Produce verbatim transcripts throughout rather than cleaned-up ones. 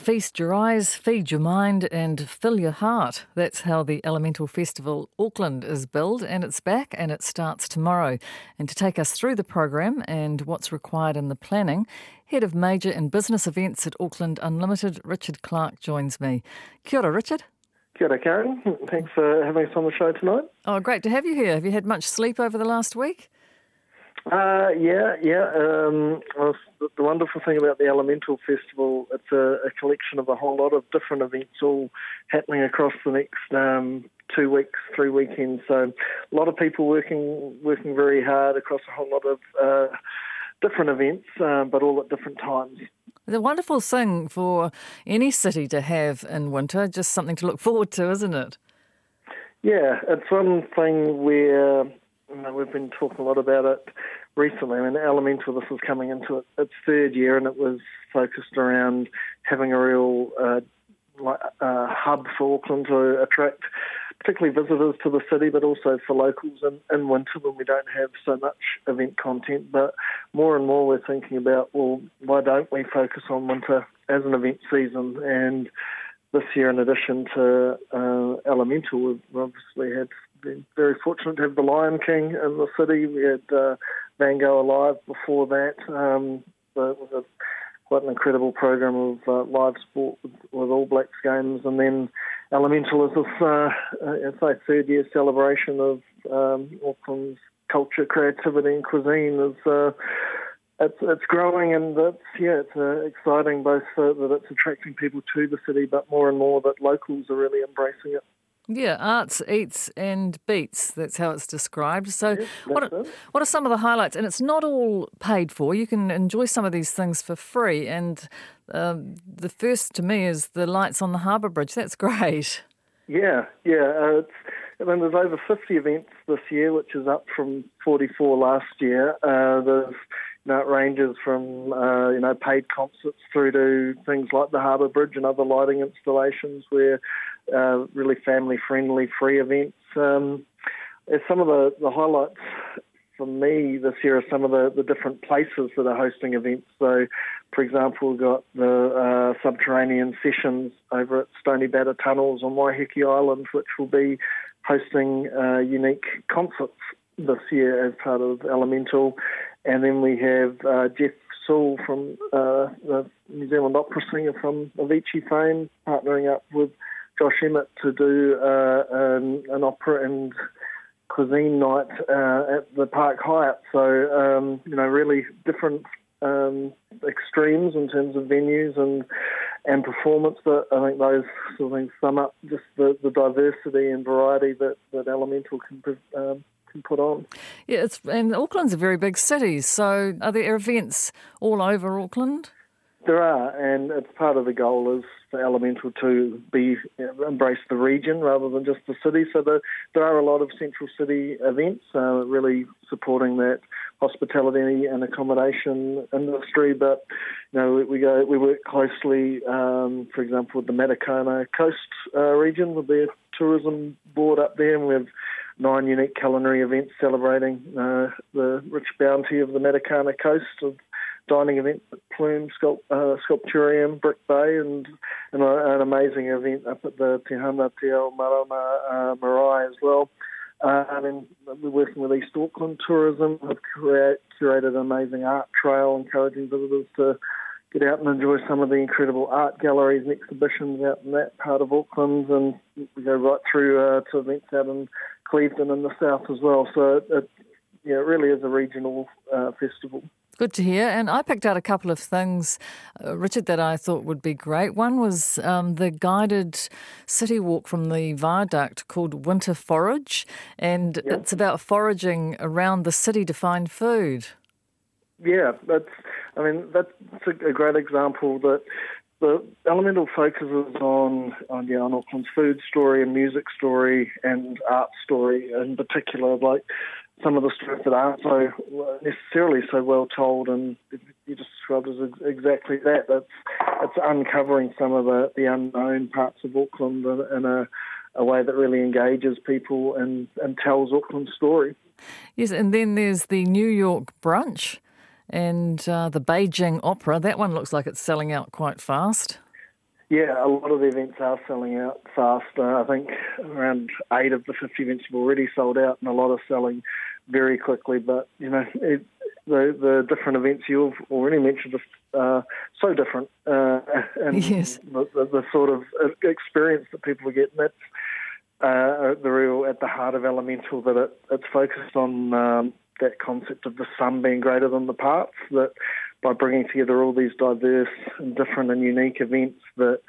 Feast your eyes, feed your mind and fill your heart. That's how the Elemental Festival Auckland is billed, and it's back and it starts tomorrow. And to take us through the program and what's required in the planning, Head of Major and Business Events at Auckland Unlimited, Richard Clark, joins me. Kia ora, Richard. Kia ora, Karen. Thanks for having us on the show tonight. Oh, great to have you here. Have you had much sleep over the last week? Uh, yeah, yeah. Um, well, the wonderful thing about the Elemental Festival, it's a, a collection of a whole lot of different events all happening across the next um, two weeks, three weekends. So a lot of people working working very hard across a whole lot of uh, different events, uh, but all at different times. The wonderful thing for any city to have in winter, just something to look forward to, isn't it? Yeah, it's one thing where you know, we've been talking a lot about it recently. I mean, Elemental, this is coming into it, its third year, and it was focused around having a real uh, like, uh, hub for Auckland to attract particularly visitors to the city, but also for locals in, in winter when we don't have so much event content. But more and more we're thinking about, well, why don't we focus on winter as an event season? And this year, in addition to uh, Elemental, we've obviously had been very fortunate to have the Lion King in the city. We had uh, Van Gogh Alive before that. Um, it was a, quite an incredible program of uh, live sport with, with All Blacks games. And then Elemental is this, uh, it's a third year celebration of um, Auckland's culture, creativity and cuisine. Is uh, It's it's growing, and it's yeah, it's uh, exciting both uh, that it's attracting people to the city, but more and more that locals are really embracing it. Yeah, arts, eats and beats, that's how it's described. So Yes, what are, what are some of the highlights? And it's not all paid for. You can enjoy some of these things for free. And um, the first to me is the lights on the Harbour Bridge. That's great. Yeah, yeah. Uh, it's, I mean, there's over fifty events this year, which is up from forty-four last year. Uh, there's You know, it ranges from, uh, you know, paid concerts through to things like the Harbour Bridge and other lighting installations where uh, really family-friendly free events. Um, some of the, the highlights for me this year are some of the, the different places that are hosting events. So, for example, we've got the uh, subterranean sessions over at Stony Batter Tunnels on Waiheke Island, which will be hosting uh, unique concerts this year as part of Elemental. And then we have uh, Jeff Sewell from uh, the New Zealand opera singer from Avicii fame, partnering up with Josh Emmett to do uh, an, an opera and cuisine night uh, at the Park Hyatt. So, um, you know, really different um, extremes in terms of venues and and performance, but I think those sort of things sum up just the, the diversity and variety that, that Elemental can um, can put on. Yeah, it's and Auckland's a very big city, so are there events all over Auckland? There are, and it's part of the goal is for Elemental to be you know, embrace the region rather than just the city. So the, there are a lot of central city events, uh, really supporting that hospitality and accommodation industry. But you know, we, we go, we work closely, um, for example, with the Matakana Coast uh, region with their tourism board up there, and we have nine unique culinary events celebrating uh, the rich bounty of the Matakana Coast, of dining event at Plume Sculpt, uh, Sculpturium, Brick Bay, and, and a, an amazing event up at the Te Hana Te Ao Marama uh, Marae as well. Uh, and then we're working with East Auckland Tourism. We've create, curated an amazing art trail, encouraging visitors to get out and enjoy some of the incredible art galleries and exhibitions out in that part of Auckland. And we go right through uh, to events out in Clevedon in the south as well. So it, it, yeah, it really is a regional uh, festival. Good to hear. And I picked out a couple of things, uh, Richard, that I thought would be great. One was um, the guided city walk from the viaduct called Winter Forage, and yeah. it's about foraging around the city to find food. Yeah, that's, I mean, that's a, a great example that the Elemental focuses on, on, yeah, on Auckland's food story and music story and art story in particular, like some of the stories that aren't so necessarily so well told, and you just described as exactly that. That's it's uncovering some of the, the unknown parts of Auckland in a, a way that really engages people and, and tells Auckland's story. Yes, and then there's the New York brunch and uh, the Beijing Opera. That one looks like it's selling out quite fast. Yeah, a lot of the events are selling out fast. Uh, I think around eight of the fifty events have already sold out, and a lot are selling very quickly. But, you know, it, the the different events you've already mentioned are uh, so different. Uh, and Yes. the, the, the sort of experience that people are getting, that's uh, the real at the heart of Elemental, that it, it's focused on um, that concept of the sum being greater than the parts, that by bringing together all these diverse and different and unique events, that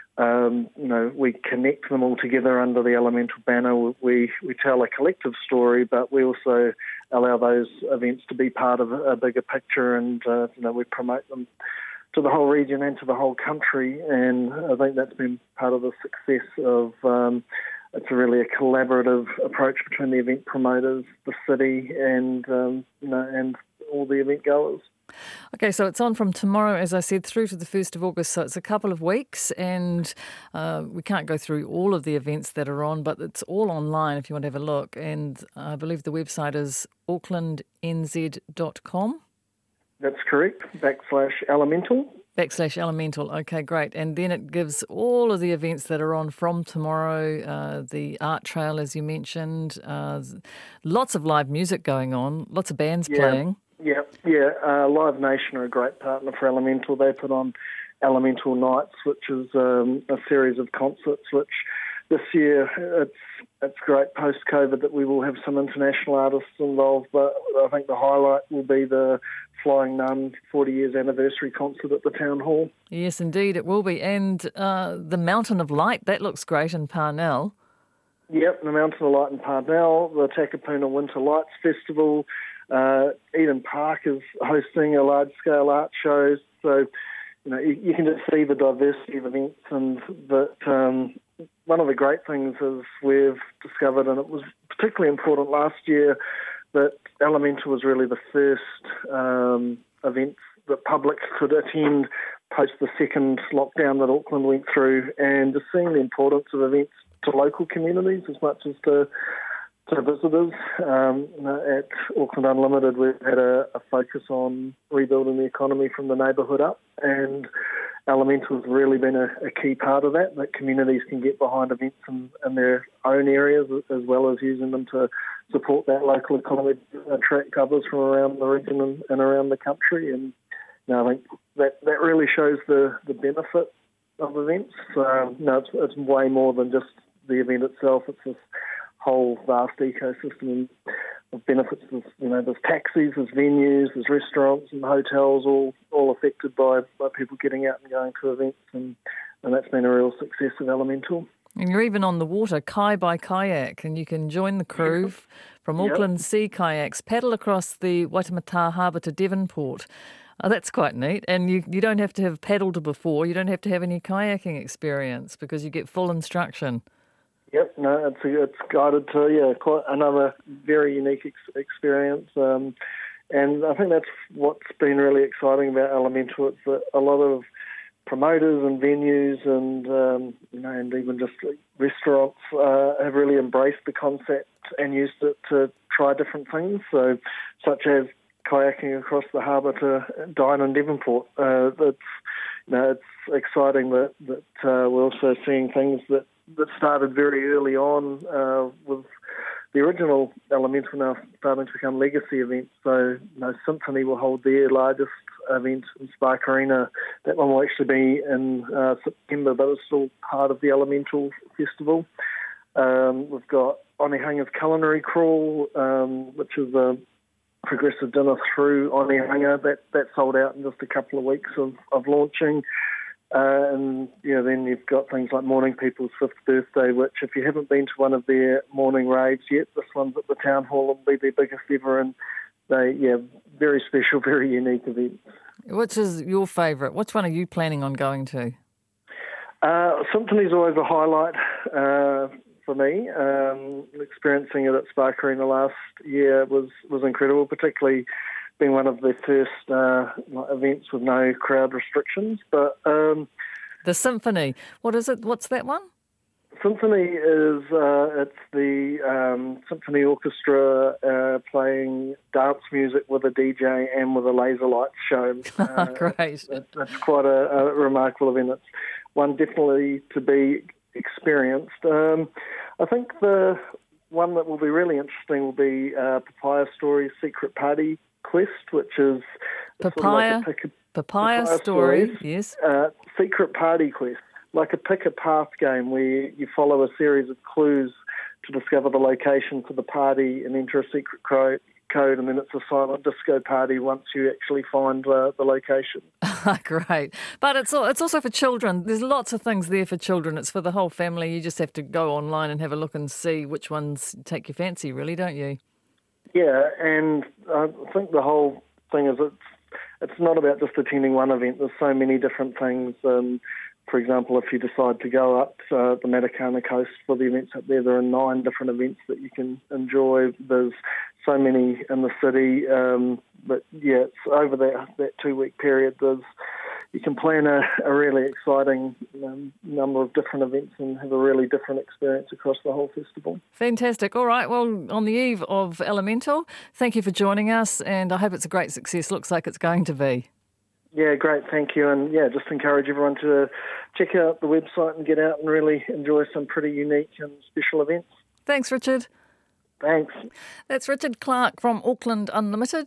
um, you know, we connect them all together under the Elemental banner. We we tell a collective story, but we also allow those events to be part of a bigger picture, and uh, you know, we promote them to the whole region and to the whole country. And I think that's been part of the success of. Um, It's a really a collaborative approach between the event promoters, the city, and um, you know, and all the event goers. Okay, so it's on from tomorrow, as I said, through to the first of August. So it's a couple of weeks, and uh, we can't go through all of the events that are on, but it's all online if you want to have a look. And I believe the website is auckland n z dot com. That's correct. Backslash Elemental. Backslash Elemental. Okay, great. And then it gives all of the events that are on from tomorrow, uh, the art trail, as you mentioned, uh, lots of live music going on, lots of bands Yeah. playing. Yeah, yeah. Uh, Live Nation are a great partner for Elemental. They put on Elemental Nights, which is um, a series of concerts, which this year it's it's great post-COVID that we will have some international artists involved, but I think the highlight will be the Flying Nun forty years anniversary concert at the Town Hall. Yes, indeed, it will be. And uh, the Mountain of Light, that looks great in Parnell. Yep, the Mountain of Light in Parnell, the Takapuna Winter Lights Festival. Uh, Eden Park is hosting a large-scale art show, so you know you, you can just see the diversity of events. And that um, one of the great things is we've discovered, and it was particularly important last year, that Elemental was really the first um, event that public could attend post the second lockdown that Auckland went through, and just seeing the importance of events to local communities as much as to to visitors. Um, at Auckland Unlimited, we've had a, a focus on rebuilding the economy from the neighbourhood up, and Elemental has really been a, a key part of that, that communities can get behind events in, in their own areas as well as using them to support that local economy, attract others from around the region and, and around the country. And you know, I think that, that really shows the, the benefit of events. Um, no, it's, it's way more than just the event itself. It's this whole vast ecosystem of benefits. There's, you know, there's taxis, there's venues, there's restaurants and hotels, all all affected by, by people getting out and going to events, and, and that's been a real success of Elemental. And you're even on the water, Kai by Kayak, and you can join the crew from Yep. Auckland Sea Kayaks, paddle across the Waitemata Harbour to Devonport. Oh, that's quite neat. And you, you don't have to have paddled before, you don't have to have any kayaking experience because you get full instruction. Yep, no, it's it's guided to yeah, quite another very unique ex- experience, um, and I think that's what's been really exciting about Elemental. It's that a lot of promoters and venues and um, you know, and even just restaurants uh, have really embraced the concept and used it to try different things. So, such as kayaking across the harbour to dine in Devonport. Uh, it's you know, it's exciting that that uh, we're also seeing things that. that started very early on uh, with the original Elemental now starting to become legacy events. So, you know, Symphony will hold their largest event in Spark Arena. That one will actually be in uh, September, but it's still part of the Elemental Festival. Um, we've got Onehanga's Culinary Crawl, um, which is a progressive dinner through Onehanga. That, that sold out in just a couple of weeks of, of launching. Uh, and yeah, then you've got things like Morning People's fifth birthday, which if you haven't been to one of their morning raves yet, this one's at the Town Hall and will be their biggest ever. And they, yeah, very special, very unique event. Which is your favourite? Which one are you planning on going to? Uh, Symphony's always a highlight uh, for me. Um, experiencing it at Spark Arena last year was, was incredible, particularly being one of the first uh, events with no crowd restrictions. But um, the Symphony, what is it? What's that one? Symphony is uh, it's the um, symphony orchestra uh, playing dance music with a D J and with a laser light show. Uh, Great. It, it's quite a, a remarkable event. It's one definitely to be experienced. Um, I think the one that will be really interesting will be uh, Papaya Stories Secret Party Quest, which is Papaya, sort of like a pick a, Papaya, Papaya Story, Stories, yes. Uh, Secret Party Quest, like a pick a path game where you, you follow a series of clues to discover the location for the party and enter a secret cro- code, and then it's a silent disco party once you actually find uh, the location. Great. But it's it's also for children. There's lots of things there for children. It's for the whole family. You just have to go online and have a look and see which ones take your fancy, really, don't you? Yeah, and I think the whole thing is it's it's not about just attending one event. There's so many different things. Um, for example, if you decide to go up uh, the Matakana coast for the events up there, there are nine different events that you can enjoy. There's so many in the city. Um, but yeah, it's over that, that two-week period, there's you can plan a, a really exciting um, number of different events and have a really different experience across the whole festival. Fantastic. All right. Well, on the eve of Elemental, thank you for joining us, and I hope it's a great success. Looks like it's going to be. Yeah, great. Thank you. And yeah, just encourage everyone to check out the website and get out and really enjoy some pretty unique and special events. Thanks, Richard. Thanks. That's Richard Clark from Auckland Unlimited.